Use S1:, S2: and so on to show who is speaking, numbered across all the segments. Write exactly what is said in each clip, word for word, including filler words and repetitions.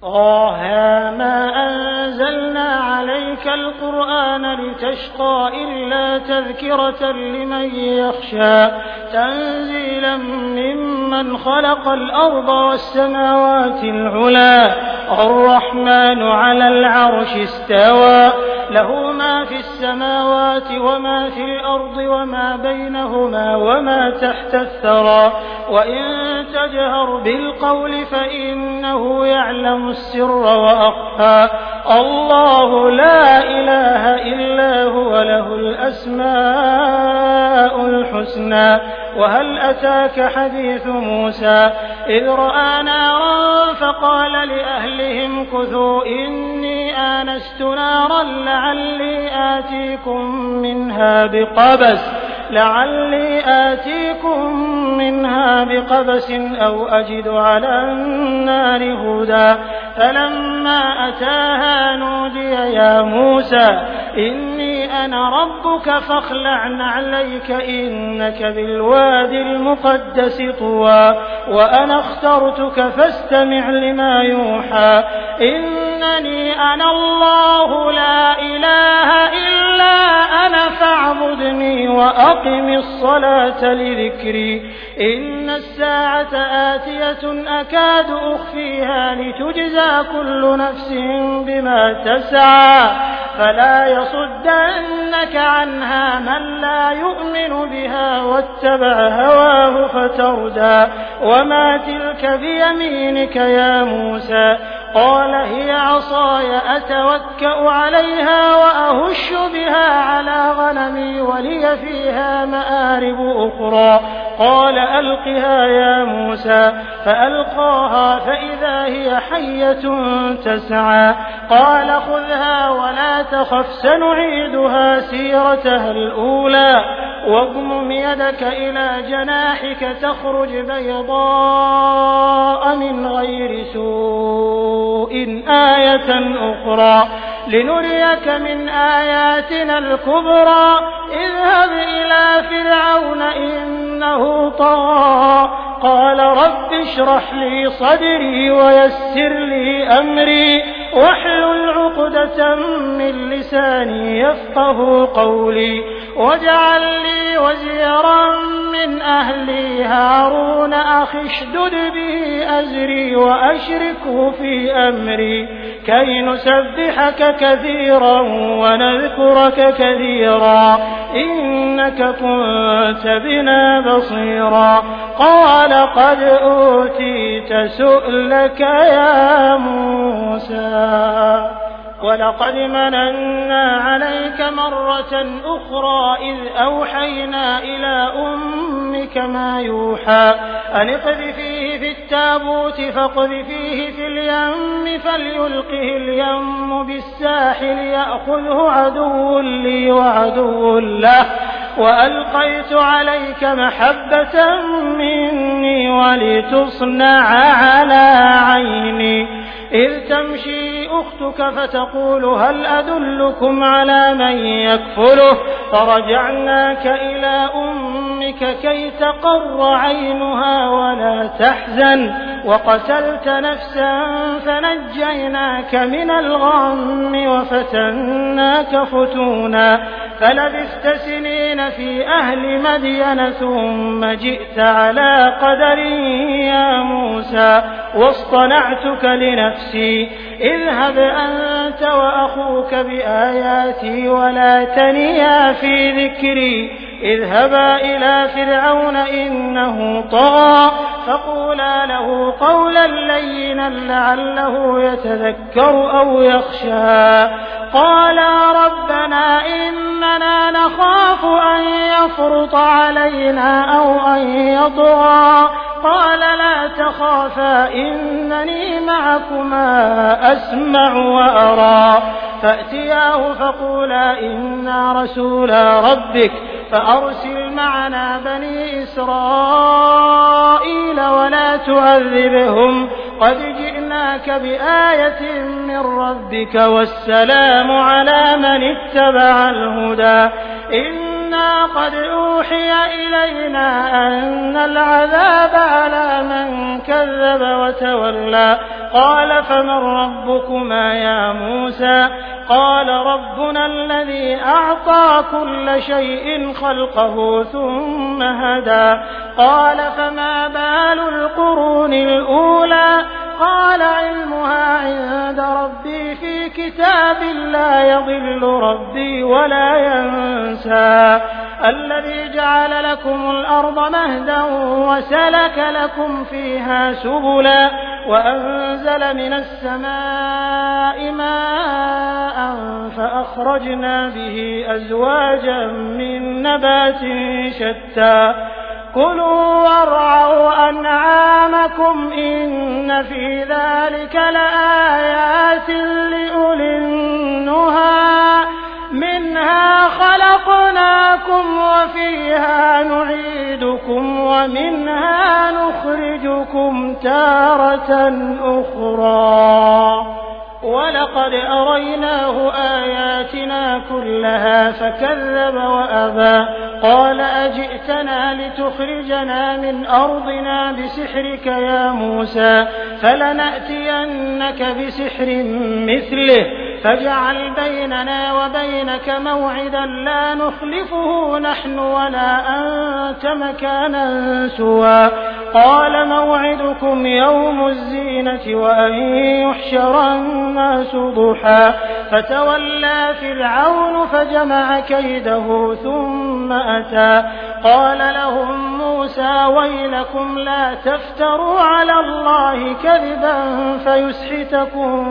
S1: طه ما أنزلنا عليك القرآن لتشقى إلا تذكرة لمن يخشى تنزيلا ممن خلق الأرض والسماوات العلى الرحمن على العرش استوى له ما في السماوات وما في الأرض وما بينهما وما تحت الثرى وإن تجهر بالقول فإنه يعلم السر وأخفى الله لا إله إلا هو له الأسماء الحسنى وهل أتاك حديث موسى إذ رأى نارا فقال لأهلهم كثوا إني آنست نارا لعلي آتيكم منها بقبس لعلي آتيكم منها بقبس أو أجد على النار هدى فلما أتاها نودي يا موسى إني أنا ربك فاخلع نعليك إنك بالوادي المقدس طوى وأنا اخترتك فاستمع لما يوحى إنني أنا الله لا إله إلا أنا فاعبدني وأقم الصلاة لذكري إن الساعة آتية أكاد أخفيها لتجزى كل نفس بما تسعى فلا يصدنك عنها من لا يؤمن بها واتبع هواه فتردى وما تلك بيمينك يا موسى قال هي عصاي أتوكأ عليها وأهش بها على غنمي ولي فيها مآرب أخرى قال ألقها يا موسى فألقاها فإذا هي حية تسعى قال خذها ولا تخف سنعيدها سيرتها الأولى واضمم يدك إلى جناحك تخرج بيضاء من غير سوء آية أخرى لنريك من آياتنا الكبرى اذهب إلى فرعون إنه طغى قال رب اشرح لي صدري ويسر لي أمري واحلل عقدة من لساني يفقه قولي واجعل لي وزيرا من أهلي هارون أخي اشدد به أزري وأشركه في أمري كي نسبحك كثيرا ونذكرك كثيرا إنك كنت بنا بصيرا قال قد أوتيت سؤلك يا موسى ولقد مننا عليك مرة أخرى إذ أوحينا إلى أمك ما يوحى أن اقذفيه في التابوت فاقذفيه في اليم فليلقه اليم بالساحل يأخذه عدو لي وعدو له وألقيت عليك محبة مني ولتصنع على عيني إذ تمشي أختك فتقول هل أدلكم على من يكفله فرجعناك إلى أمك كي تقر عينها ولا تحزن وقتلت نفسا فنجيناك من الغم وفتناك فتونا فلبثت سنين في أهل مدين ثم جئت على قدر يا موسى واصطنعتك لنفسي اذهب أنت وأخوك بآياتي ولا تنيا في ذكري اذهبا إلى فرعون إنه طغى فقولا له قولا لينا لعله يتذكر أو يخشى قالا ربنا إننا نخاف أن يفرط علينا أو أن يطغى قال لا تخافا إنني معكما أسمع وأرى فأتياه فقولا إنا رسولا ربك فأرسل معنا بني إسرائيل ولا تعذبهم قد جئناك بآية من ربك والسلام على من اتبع الهدى إن إنا قد أوحي إلينا أن العذاب على من كذب وتولى قال فمن ربكما يا موسى قال ربنا الذي أعطى كل شيء خلقه ثم هدى قال فما بال القرون الأولى قال علمها عند ربي في كتاب لا يضل ربي ولا ينسى الذي جعل لكم الأرض مهدا وسلك لكم فيها سبلا وأنزل من السماء ماء فأخرجنا به أزواجا من نبات شتى كلوا وارعوا أنعامكم إن في ذلك لآيات لأولي النهى منها خلقناكم وفيها نعيدكم ومنها نخرجكم تارة أخرى ولقد أريناه آياتنا كلها فكذب وأبى قال أجئتنا لتخرجنا من أرضنا بسحرك يا موسى فلنأتينك بسحر مثله فاجعل بيننا وبينك موعدا لا نخلفه نحن ولا أنت مكانا سوى قال موعدكم يوم الزينة وأن يحشر الناس ضحى فتولى فرعون فجمع كيده ثم أتى قال لهم موسى ويلكم لا تفتروا على الله كذبا فيسحتكم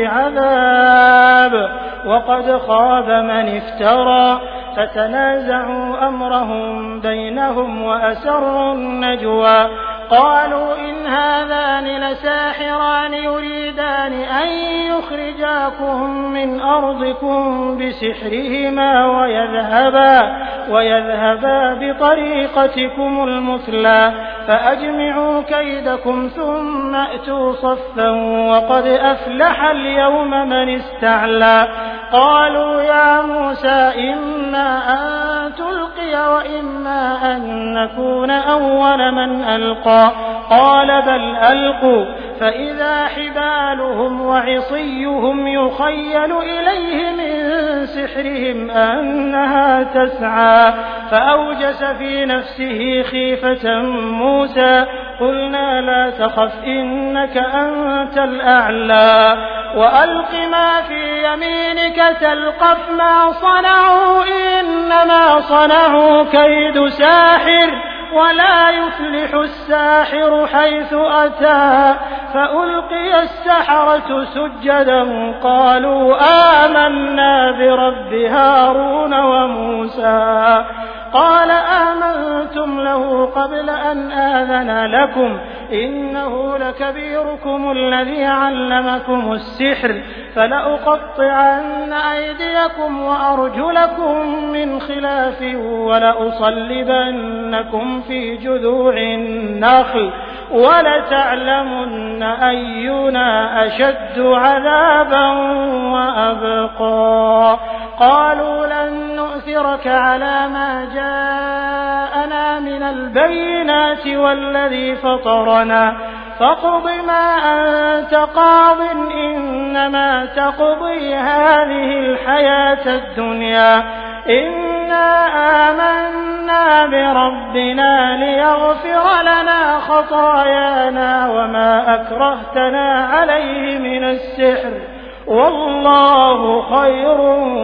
S1: بعذاب وقد خاب من افترى فتنازعوا أمرهم بينهم وأسروا النجوى قالوا إن هذان لساحران يريدان أن يخرجاكم من أرضكم بسحرهما ويذهبا, ويذهبا بطريقتكم المثلى فأجمعوا كيدكم ثم أتوا صفا وقد أفلح اليوم من استعلى قالوا يا موسى إما أن تلقي وإما أن نكون أول من ألقى قال بل ألقوا فإذا حبالهم وعصيهم يخيل إليه من سحرهم أنها تسعى فأوجس في نفسه خيفة موسى قلنا لا تخف إنك أنت الأعلى وألق ما في يمينك تلقف ما صنعوا إنما صنعوا كيد ساحر ولا يفلح الساحر حيث أتى فألقي السحرة سجدا قالوا آمنا برب هارون وموسى قال آمنتم له قبل أن آذن لكم إنه لكبيركم الذي علمكم السحر فلأقطعن أيديكم وأرجلكم من خلاف ولأصلبنكم في جذوع النخل ولتعلمن أينا أشد عذابا وأبقى قالوا لن نؤثرك على ما جاءنا من البينات والذي فطرنا فاقض ما أنت قاض إنما تقضي هذه الحياة الدنيا إنا آمنا بربنا ليغفر لنا خطايانا وما أكرهتنا عليه من السحر والله خير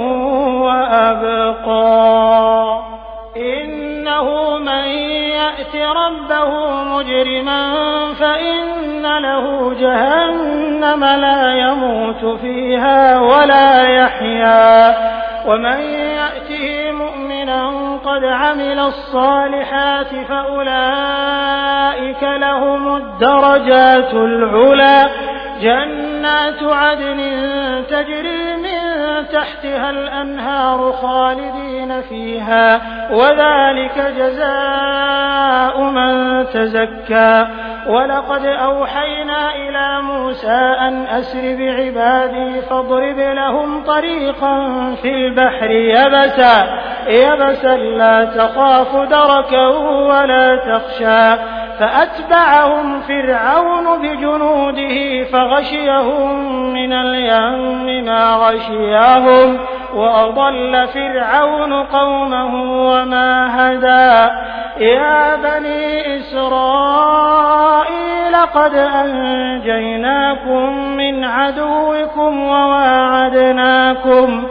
S1: وأبقى إنه من يأت ربه مجرما فإن له جهنم لا يموت فيها ولا يحيا ومن يأته مؤمنا قد عمل الصالحات فأولئك لهم الدرجات العلى جنات عدن تجري من تحتها الأنهار خالدين فيها وذلك جزاء من تزكى ولقد أوحينا إلى موسى أن أسر بعبادي فاضرب لهم طريقا في البحر يبسا يبسا لا تخاف دركا ولا تخشى فأتبعهم فرعون بجنوده فغشيهم من اليم ما غشيهم وأضل فرعون قومه وما هدى يا بني إسرائيل قد أنجيناكم من عدوكم وواعدناكم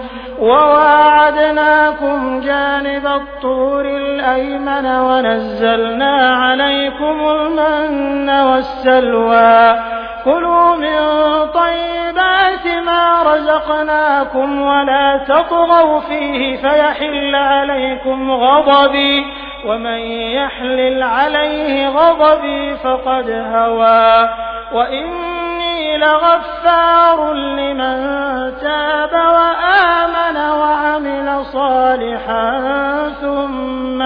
S1: وواعدناكم جانب الطور الأيمن ونزلنا عليكم المن والسلوى كلوا من طيبات ما رزقناكم ولا تطغوا فيه فيحل عليكم غضبي ومن يحلل عليه غضبي فقد هوى وإني لغفار لمن تاب وآمن وعمل صالحا ثم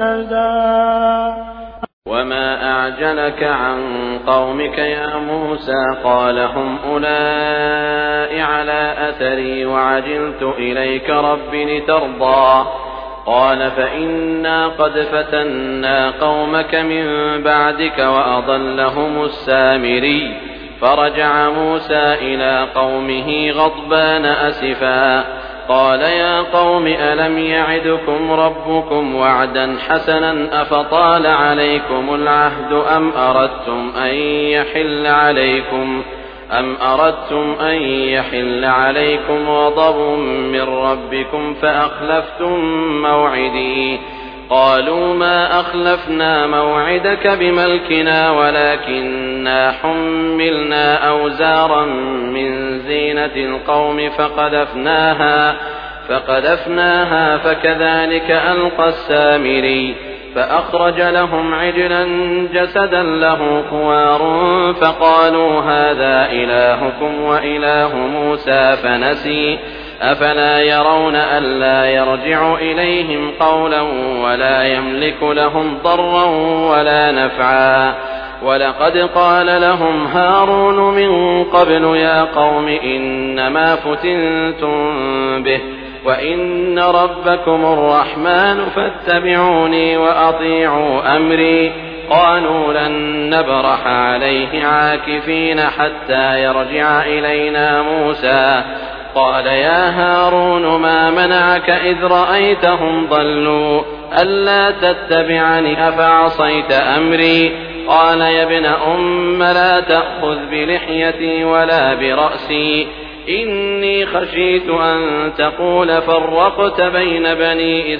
S1: اهتدى.
S2: وما أعجلك عن قومك يا موسى قال هم أولئك على أثري وعجلت إليك رب لترضى قال فإنا قد فتنا قومك من بعدك وأضلهم السامري فرجع موسى إلى قومه غضبان أسفا قال يا قوم ألم يعدكم ربكم وعدا حسنا أفطال عليكم العهد أم أردتم أن يحل عليكم أم أردتم أن يحل عليكم غضب من ربكم فأخلفتم موعدي قالوا ما أخلفنا موعدك بملكنا ولكننا حملنا أوزارا من زينة القوم فقذفناها فقذفناها فكذلك ألقى السامري فأخرج لهم عجلا جسدا له خوار فقالوا هذا إلهكم وإله موسى فنسي أفلا يرون ألا يرجع إليهم قولا ولا يملك لهم ضرا ولا نفعا ولقد قال لهم هارون من قبل يا قوم إنما فتنتم به وإن ربكم الرحمن فاتبعوني وأطيعوا أمري قالوا لن نبرح عليه عاكفين حتى يرجع إلينا موسى قال يا هارون ما منعك إذ رأيتهم ضلوا ألا تتبعني أفعصيت أمري قال يا ابن أم لا تأخذ بلحيتي ولا برأسي إني خشيت أن تقول فرقت بين بني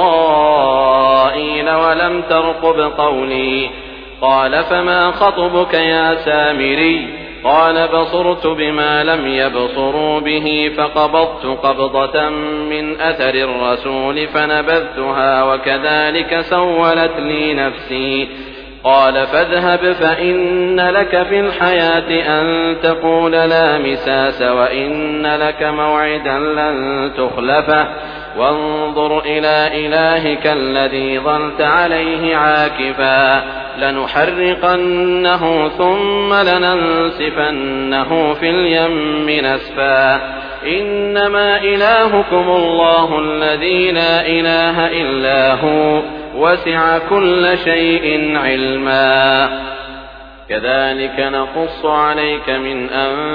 S2: إسرائيل ولم ترقب قولي قال فما خطبك يا سامري قال بصرت بما لم يبصروا به فقبضت قبضة من أثر الرسول فنبذتها وكذلك سولت لي نفسي قال فاذهب فإن لك في الحياة أن تقول لا مساس وإن لك موعدا لن تخلفه وانظر إلى إلهك الذي ظلت عليه عاكفا لنحرقنه ثم لننسفنه في اليم نسفا إنما إلهكم الله الذي لا إله إلا هو وسع كل شيء علما كذلك نقص عليك من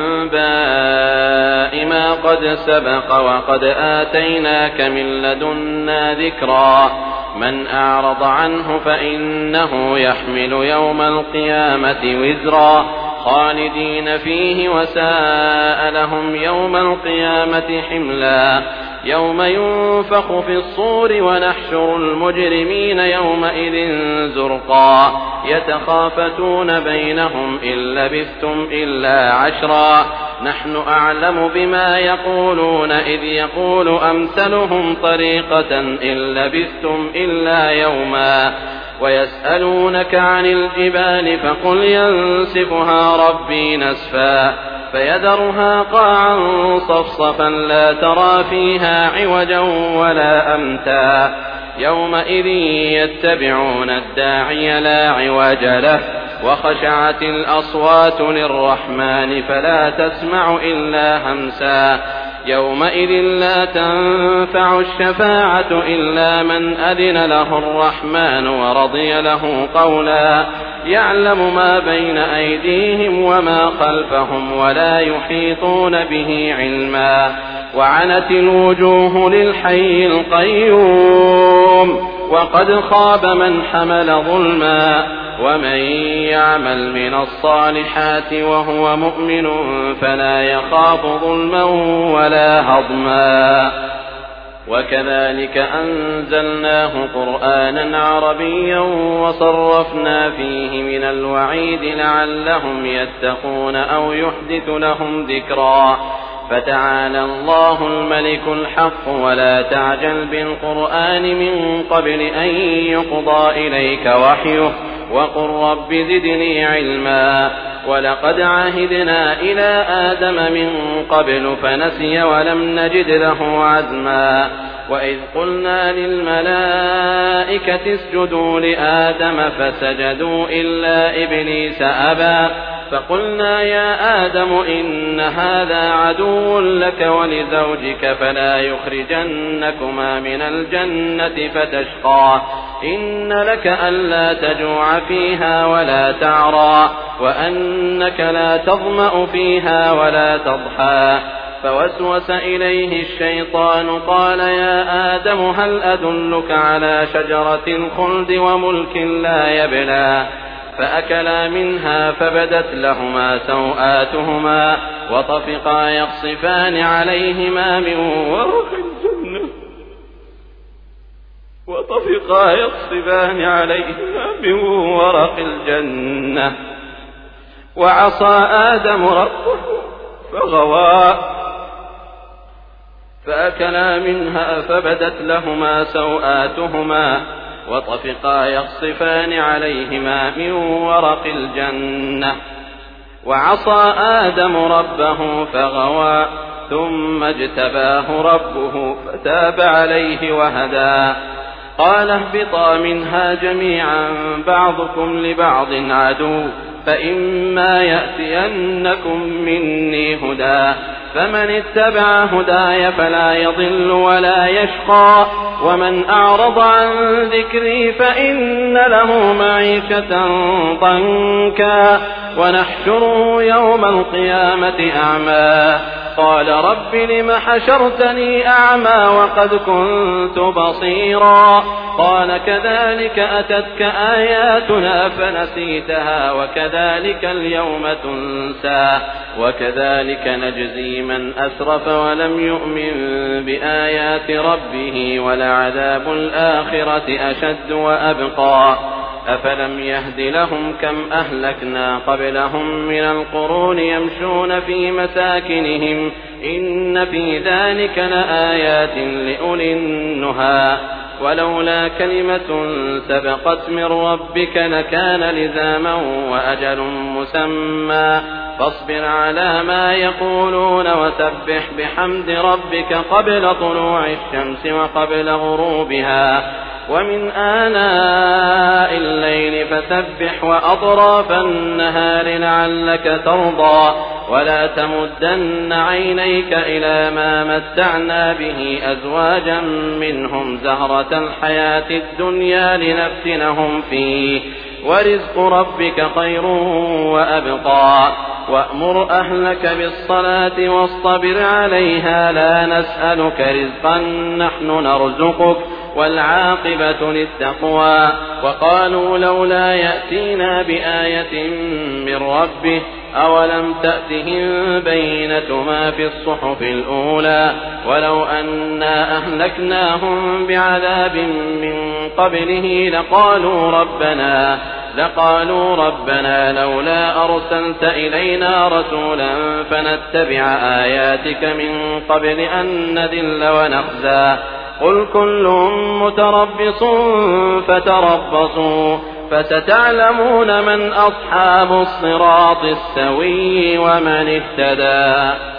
S2: أنباء ما قد سبق وقد آتيناك من لدنا ذكرا من أعرض عنه فإنه يحمل يوم القيامة وزرا خالدين فيه وساء لهم يوم القيامة حملا يوم ينفخ في الصور ونحشر المجرمين يومئذ زرقا يتخافتون بينهم إن لبثتم إلا عشرا نحن أعلم بما يقولون إذ يقول أمثلهم طريقة إن لبثتم إلا يوما ويسألونك عن الجبال فقل ينسفها ربي نسفا فيذرها قاعا صفصفا لا ترى فيها عوجا ولا أمتا يومئذ يتبعون الداعي لا عوج له وخشعت الأصوات للرحمن فلا تسمع إلا همسا يومئذ لا تنفع الشفاعة إلا من أذن له الرحمن ورضي له قولا يعلم ما بين أيديهم وما خلفهم ولا يحيطون به علما وعنت الوجوه للحي القيوم وقد خاب من حمل ظلما ومن يعمل من الصالحات وهو مؤمن فلا يخاف ظلما ولا هضما وكذلك أنزلناه قرآنا عربيا وصرفنا فيه من الوعيد لعلهم يتقون أو يحدث لهم ذكرا فتعالى الله الملك الحق ولا تعجل بالقرآن من قبل أن يقضى إليك وحيه وقل رب زدني علما ولقد عهدنا إلى آدم من قبل فنسي ولم نجد له عزما وإذ قلنا للملائكة اسجدوا لآدم فسجدوا إلا إبليس أبى فقلنا يا آدم إن هذا عدو لك ولزوجك فلا يخرجنكما من الجنة فتشقى إن لك ألا تجوع فيها ولا تعرى وأنك لا تظمأ فيها ولا تضحى فوسوس إليه الشيطان قال يا آدم هل أدلك على شجرة الخلد وملك لا يبلى فأكلا منها فبدت لهما سوآتهما وطفقا يخصفان عليهما من ورق الجنة وطفقا يخصفان عليهما من ورق الجنة وعصى آدم ربه فغوى فأكلا منها فبدت لهما سوآتهما وطفقا يخصفان عليهما من ورق الجنة وعصى آدم ربه فغوى ثم اجتباه ربه فتاب عليه وهدى قال اهبطا منها جميعا بعضكم لبعض عدو فإما يأتينكم مني هدى فمن اتبع هداي فلا يضل ولا يشقى ومن أعرض عن ذكري فإن له معيشة ضنكا ونحشره يوم القيامة أعمى قال رب لم حشرتني أعمى وقد كنت بصيرا قال كذلك أتتك آياتنا فنسيتها وكذلك اليوم تنسى وكذلك نجزي من أسرف ولم يؤمن بآيات ربه ولعذاب الآخرة أشد وأبقى أفلم يهد لهم كم أهلكنا قبلهم من القرون يمشون في مساكنهم إن في ذلك لآيات لأولي النهى ولولا كلمة سبقت من ربك لكان لزاما وأجل مسمى فاصبر على ما يقولون وسبح بحمد ربك قبل طلوع الشمس وقبل غروبها ومن آناء الليل فسبح وأطراف النهار لعلك ترضى ولا تمدن عينيك إلى ما متعنا به أزواجا منهم زهرة الحياة الدنيا لنفتنهم فيه ورزق ربك خير وأبقى وأمر أهلك بالصلاة واصطبر عليها لا نسألك رزقا نحن نرزقك والعاقبة للتقوى وقالوا لولا يأتينا بآية من ربه أولم تأتهم بينة ما في الصحف الأولى ولو أنا أهلكناهم بعذاب من قبله لقالوا ربنا لقالوا ربنا لولا أرسلت إلينا رسولا فنتبع آياتك من قبل أن نذل ونخزى قل كل متربص فتربصوا فستعلمون من أصحاب الصراط السوي ومن اهتدى.